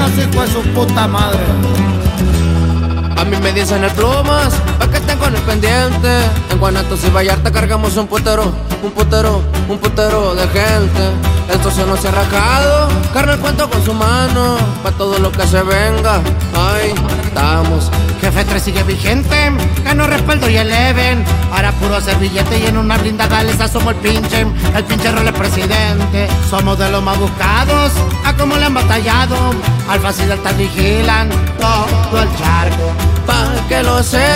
los hijos de su puta madre. A mí me dicen el plumas, pa' que estén con el pendiente. En Guanatos y Vallarta cargamos un putero de gente. El socio no se ha rajado, carnal cuento con su mano, pa' todo lo que se venga, ay, estamos. Jefe 3 sigue vigente, ganó respaldo y eleven. Ahora puro hacer billete y en una blindada les asomo el pinche rol es presidente. Somos de los más buscados, a cómo le han batallado. Al fácil del tal vigilan todo el charco. Pa' que lo sepa.